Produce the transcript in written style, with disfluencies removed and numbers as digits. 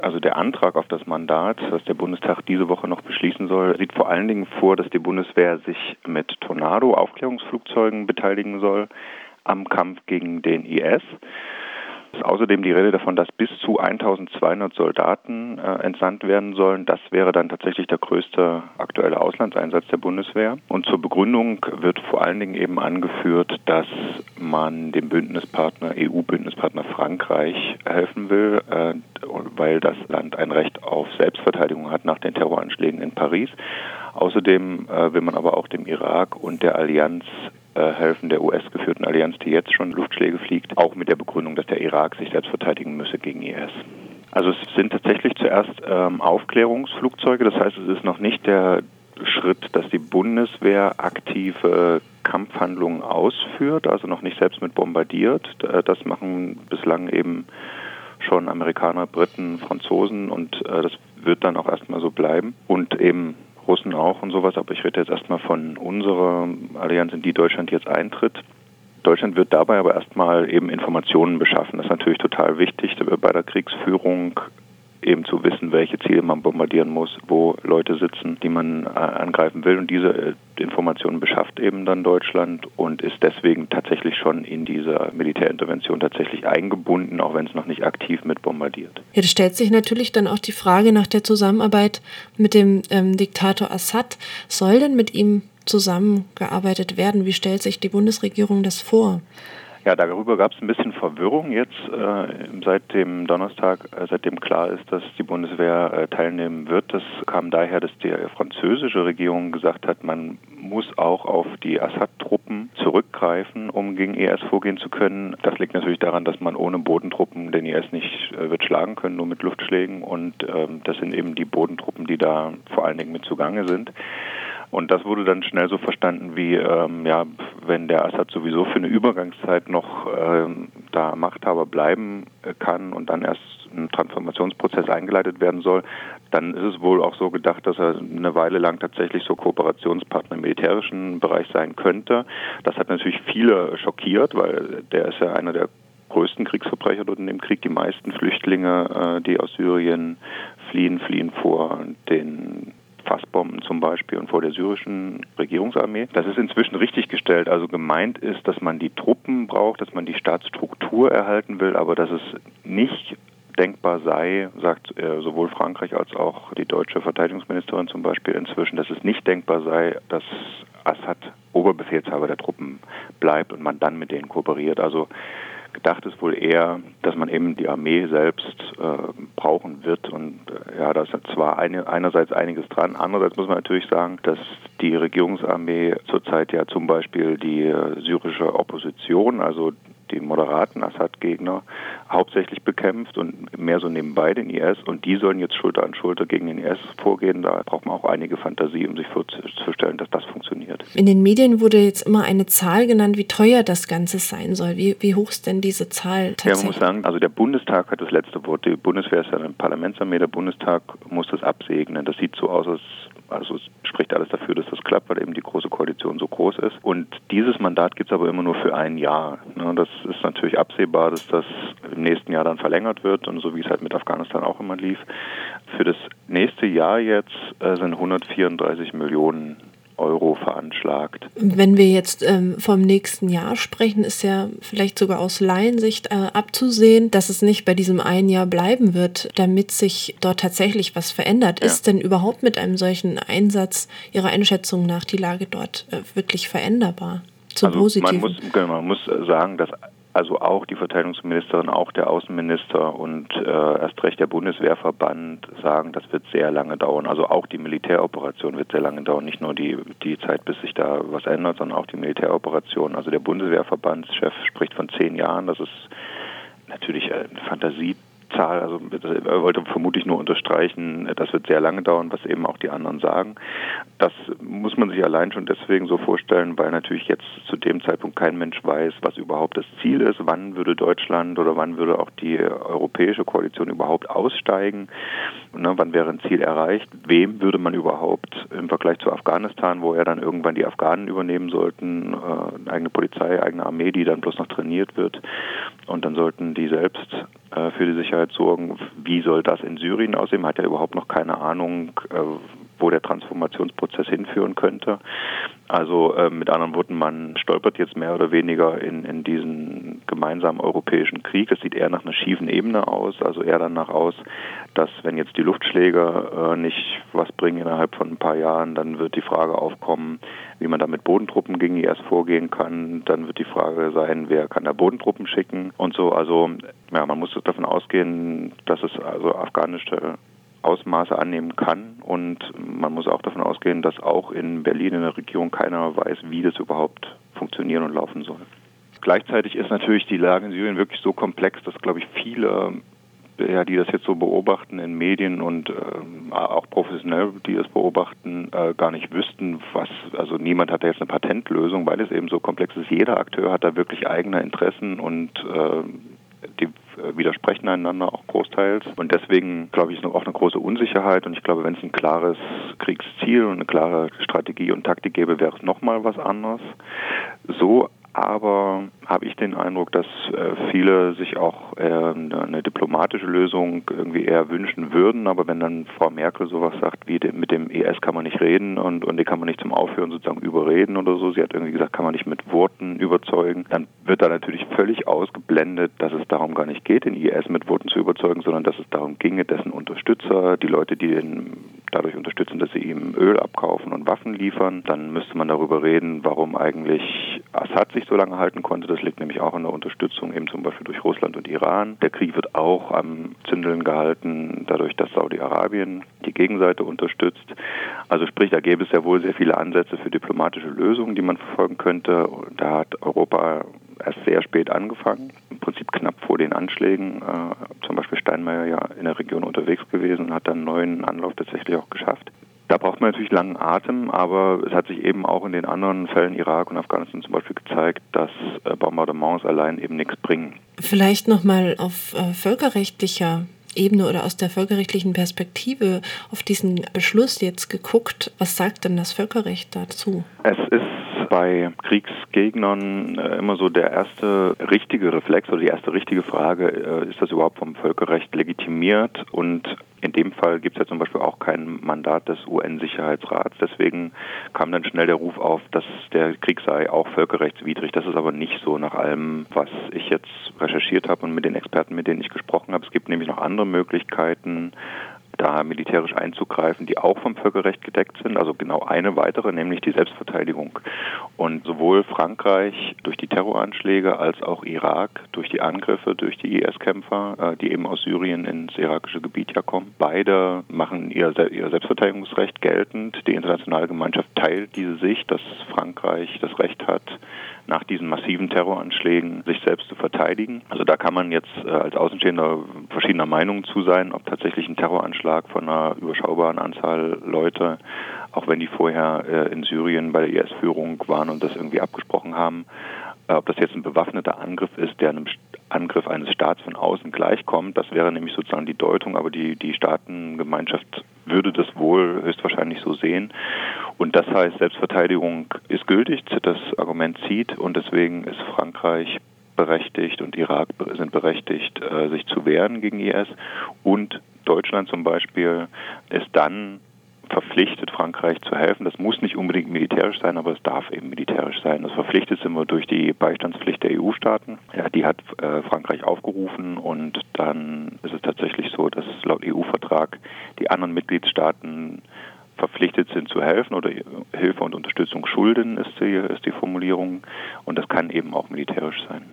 Also der Antrag auf das Mandat, das der Bundestag diese Woche noch beschließen soll, sieht vor allen Dingen vor, dass die Bundeswehr sich mit Tornado-Aufklärungsflugzeugen beteiligen soll am Kampf gegen den IS. Es ist außerdem die Rede davon, dass bis zu 1200 Soldaten entsandt werden sollen. Das wäre dann tatsächlich der größte aktuelle Auslandseinsatz der Bundeswehr. Und zur Begründung wird vor allen Dingen eben angeführt, dass man dem EU-Bündnispartner Frankreich helfen will, weil das Land ein Recht auf Selbstverteidigung hat nach den Terroranschlägen in Paris. Außerdem will man aber auch dem Irak und der Allianz helfen, der US-geführten Allianz, die jetzt schon Luftschläge fliegt, auch mit der Begründung, dass der Irak sich selbst verteidigen müsse gegen IS. Also es sind tatsächlich zuerst Aufklärungsflugzeuge, das heißt, es ist noch nicht der Schritt, dass die Bundeswehr aktive Kampfhandlungen ausführt, also noch nicht selbst mit bombardiert. Das machen bislang eben schon Amerikaner, Briten, Franzosen und das wird dann auch erstmal so bleiben und eben Russen auch und sowas, aber ich rede jetzt erstmal von unserer Allianz, in die Deutschland jetzt eintritt. Deutschland wird dabei aber erstmal eben Informationen beschaffen. Das ist natürlich total wichtig bei der Kriegsführung, eben zu wissen, welche Ziele man bombardieren muss, wo Leute sitzen, die man angreifen will. Und diese Informationen beschafft eben dann Deutschland und ist deswegen tatsächlich schon in dieser Militärintervention tatsächlich eingebunden, auch wenn es noch nicht aktiv mit bombardiert. Ja, da stellt sich natürlich dann auch die Frage nach der Zusammenarbeit mit dem Diktator Assad. Soll denn mit ihm zusammengearbeitet werden? Wie stellt sich die Bundesregierung das vor? Ja, darüber gab es ein bisschen Verwirrung jetzt seit dem Donnerstag, seitdem klar ist, dass die Bundeswehr teilnehmen wird. Das kam daher, dass die französische Regierung gesagt hat, man muss auch auf die Assad-Truppen zurückgreifen, um gegen IS vorgehen zu können. Das liegt natürlich daran, dass man ohne Bodentruppen den IS nicht wird schlagen können, nur mit Luftschlägen. Und das sind eben die Bodentruppen, die da vor allen Dingen mit zugange sind. Und das wurde dann schnell so verstanden wie, wenn der Assad sowieso für eine Übergangszeit noch da Machthaber bleiben kann und dann erst ein Transformationsprozess eingeleitet werden soll, dann ist es wohl auch so gedacht, dass er eine Weile lang tatsächlich so Kooperationspartner im militärischen Bereich sein könnte. Das hat natürlich viele schockiert, weil der ist ja einer der größten Kriegsverbrecher dort in dem Krieg. Die meisten Flüchtlinge, die aus Syrien fliehen vor den Fassbomben zum Beispiel und vor der syrischen Regierungsarmee. Das ist inzwischen richtig gestellt. Also gemeint ist, dass man die Truppen braucht, dass man die Staatsstruktur erhalten will, aber dass es nicht denkbar sei, sagt sowohl Frankreich als auch die deutsche Verteidigungsministerin zum Beispiel inzwischen, dass es nicht denkbar sei, dass Assad Oberbefehlshaber der Truppen bleibt und man dann mit denen kooperiert. Also gedacht ist wohl eher, dass man eben die Armee selbst brauchen wird. Und da ist zwar einerseits einiges dran, andererseits muss man natürlich sagen, dass die Regierungsarmee zurzeit ja zum Beispiel die syrische Opposition, also die moderaten Assad-Gegner, hauptsächlich bekämpft und mehr so nebenbei den IS. Und die sollen jetzt Schulter an Schulter gegen den IS vorgehen. Da braucht man auch einige Fantasie, um sich vorzustellen, dass das funktioniert. In den Medien wurde jetzt immer eine Zahl genannt, wie teuer das Ganze sein soll. Wie hoch ist denn diese Zahl tatsächlich? Ja, man muss sagen, also der Bundestag hat das letzte Wort. Die Bundeswehr ist ja eine Parlamentsarmee. Der Bundestag muss das absegnen. Das sieht so aus, also es spricht alles dafür, dass das klappt, weil eben die große Koalition so groß ist. Und dieses Mandat gibt es aber immer nur für ein Jahr. Das ist natürlich absehbar, dass das im nächsten Jahr dann verlängert wird und so wie es halt mit Afghanistan auch immer lief. Für das nächste Jahr jetzt sind 134 Millionen Euro veranschlagt. Wenn wir jetzt vom nächsten Jahr sprechen, ist ja vielleicht sogar aus Laiensicht abzusehen, dass es nicht bei diesem einen Jahr bleiben wird, damit sich dort tatsächlich was verändert. Ja. Ist denn überhaupt mit einem solchen Einsatz Ihrer Einschätzung nach die Lage dort wirklich veränderbar? Zum Positiven? Man muss sagen, dass also auch die Verteidigungsministerin, auch der Außenminister und erst recht der Bundeswehrverband sagen, das wird sehr lange dauern. Also auch die Militäroperation wird sehr lange dauern. Nicht nur die Zeit, bis sich da was ändert, sondern auch die Militäroperation. Also der Bundeswehrverbandschef spricht von 10 Jahren. Das ist natürlich eine Fantasiezahl. Also er wollte vermutlich nur unterstreichen, das wird sehr lange dauern, was eben auch die anderen sagen. Das muss man sich allein schon deswegen so vorstellen, weil natürlich jetzt zu dem Zeitpunkt kein Mensch weiß, was überhaupt das Ziel ist. Wann würde Deutschland oder wann würde auch die europäische Koalition überhaupt aussteigen? Wann wäre ein Ziel erreicht? Wem würde man überhaupt im Vergleich zu Afghanistan, wo ja dann irgendwann die Afghanen übernehmen sollten, eigene Polizei, eigene Armee, die dann bloß noch trainiert wird und dann sollten die selbst für die Sicherheit sorgen. Wie soll das in Syrien aussehen? Man hat ja überhaupt noch keine Ahnung, wo der Transformationsprozess hinführen könnte. Also mit anderen Worten, man stolpert jetzt mehr oder weniger in diesen gemeinsamen europäischen Krieg. Das sieht eher nach einer schiefen Ebene aus, also eher danach aus, dass wenn jetzt die Luftschläge nicht was bringen innerhalb von ein paar Jahren, dann wird die Frage aufkommen, wie man da mit Bodentruppen gegen IS vorgehen kann. Dann wird die Frage sein, wer kann da Bodentruppen schicken und so. Also ja, man muss davon ausgehen, dass es also afghanische Ausmaße annehmen kann, und man muss auch davon ausgehen, dass auch in Berlin in der Regierung keiner weiß, wie das überhaupt funktionieren und laufen soll. Gleichzeitig ist natürlich die Lage in Syrien wirklich so komplex, dass, glaube ich, viele, die das jetzt so beobachten in Medien und auch professionell, die das beobachten, gar nicht wüssten, also niemand hat da jetzt eine Patentlösung, weil es eben so komplex ist. Jeder Akteur hat da wirklich eigene Interessen und die widersprechen einander auch großteils. Und deswegen, glaube ich, ist auch eine große Unsicherheit. Und ich glaube, wenn es ein klares Kriegsziel und eine klare Strategie und Taktik gäbe, wäre es nochmal was anderes. So aber habe ich den Eindruck, dass viele sich auch eine diplomatische Lösung irgendwie eher wünschen würden. Aber wenn dann Frau Merkel sowas sagt, wie mit dem IS kann man nicht reden und den kann man nicht zum Aufhören sozusagen überreden oder so, sie hat irgendwie gesagt, kann man nicht mit Worten überzeugen, dann wird da natürlich völlig ausgeblendet, dass es darum gar nicht geht, den IS mit Worten zu überzeugen, sondern dass es darum ginge, dessen Unterstützer, die Leute, die den dadurch unterstützen, dass sie ihm Öl abkaufen und Waffen liefern. Dann müsste man darüber reden, warum eigentlich Assad sich so lange halten konnte. Das liegt nämlich auch in der Unterstützung eben zum Beispiel durch Russland und Iran. Der Krieg wird auch am Zündeln gehalten, dadurch, dass Saudi-Arabien die Gegenseite unterstützt. Also sprich, da gäbe es ja wohl sehr viele Ansätze für diplomatische Lösungen, die man verfolgen könnte. Da hat Europa erst sehr spät angefangen, im Prinzip knapp vor den Anschlägen. Zum Beispiel Steinmeier ja in der Region unterwegs gewesen und hat dann einen neuen Anlauf tatsächlich auch geschafft. Da braucht man natürlich langen Atem, aber es hat sich eben auch in den anderen Fällen, Irak und Afghanistan zum Beispiel, gezeigt, dass Bombardements allein eben nichts bringen. Vielleicht nochmal auf völkerrechtlicher Ebene oder aus der völkerrechtlichen Perspektive auf diesen Beschluss jetzt geguckt. Was sagt denn das Völkerrecht dazu? Es ist bei Kriegsgegnern immer so der erste richtige Reflex oder die erste richtige Frage, ist das überhaupt vom Völkerrecht legitimiert? Und in dem Fall gibt es ja zum Beispiel auch kein Mandat des UN-Sicherheitsrats. Deswegen kam dann schnell der Ruf auf, dass der Krieg sei auch völkerrechtswidrig. Das ist aber nicht so nach allem, was ich jetzt recherchiert habe und mit den Experten, mit denen ich gesprochen habe. Es gibt nämlich noch andere Möglichkeiten, da militärisch einzugreifen, die auch vom Völkerrecht gedeckt sind, also genau eine weitere, nämlich die Selbstverteidigung. Und sowohl Frankreich durch die Terroranschläge als auch Irak durch die Angriffe durch die IS-Kämpfer, die eben aus Syrien ins irakische Gebiet ja kommen, beide machen ihr Selbstverteidigungsrecht geltend. Die internationale Gemeinschaft teilt diese Sicht, dass Frankreich das Recht hat, nach diesen massiven Terroranschlägen sich selbst zu verteidigen. Also da kann man jetzt als Außenstehender verschiedener Meinungen zu sein, ob tatsächlich ein Terroranschlag von einer überschaubaren Anzahl Leute, auch wenn die vorher in Syrien bei der IS-Führung waren und das irgendwie abgesprochen haben, ob das jetzt ein bewaffneter Angriff ist, der einem Angriff eines Staats von außen gleichkommt. Das wäre nämlich sozusagen die Deutung, aber die Staatengemeinschaft würde das wohl höchstwahrscheinlich so sehen. Und das heißt, Selbstverteidigung ist gültig, das Argument zieht, und deswegen ist Frankreich berechtigt und Irak sind berechtigt, sich zu wehren gegen IS. Und Deutschland zum Beispiel ist dann verpflichtet, Frankreich zu helfen. Das muss nicht unbedingt militärisch sein, aber es darf eben militärisch sein. Das verpflichtet sind wir durch die Beistandspflicht der EU-Staaten. Ja, die hat Frankreich aufgerufen, und dann ist es tatsächlich so, dass laut EU-Vertrag die anderen Mitgliedstaaten verpflichtet sind zu helfen oder Hilfe und Unterstützung schulden, ist die Formulierung. Und das kann eben auch militärisch sein.